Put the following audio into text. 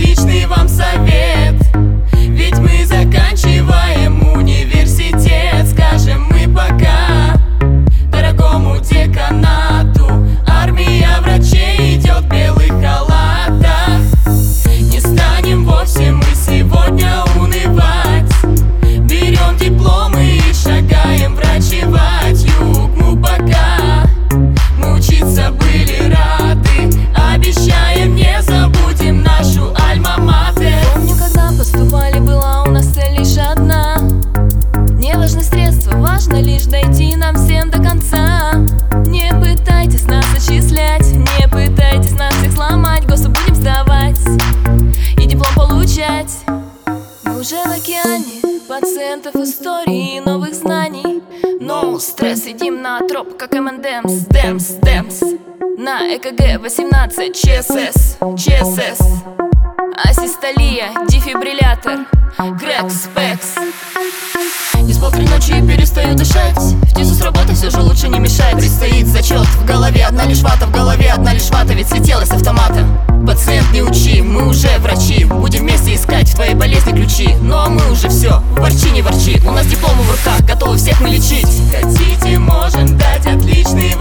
отличный вам совет. Ведь мы заканчиваем университет. Скажем мы пока дорогому деканату. Армия врачей идет в белых халатах. Не станем вовсе мы сегодня унывать. Берем дипломы и шагаем врачевать. ЮГМУ пока мы учиться были рады. Обещаем, не забудем нашу альма-матер. Помню, когда поступали, была у нас цель лишь одна. Не важны средства, важно лишь дойти нам всем до конца. Не пытайтесь нас отчислять, не пытайтесь нас всех сломать. ГОСы будем сдавать и диплом получать. Мы уже в океане пациентов, истории и новых знаний. No стресс, едим на троп, как M&M's, Демс. На ЭКГ 18, ЧСС, асистолия, дефибриллятор, Грек, Спекс. Не спал 3 ночи и перестаю дышать. В ТИЗу с работы все же лучше не мешает. Предстоит зачет, в голове одна лишь вата. В голове одна лишь вата, ведь слетела с автомата. Пациент, не учи, мы уже врачи. Будем вместе искать в твоей болезни ключи. Ну а мы уже все, ворчи, не ворчи. У нас дипломы в руках, готовы всех мы лечить. Хотите, можем дать отличный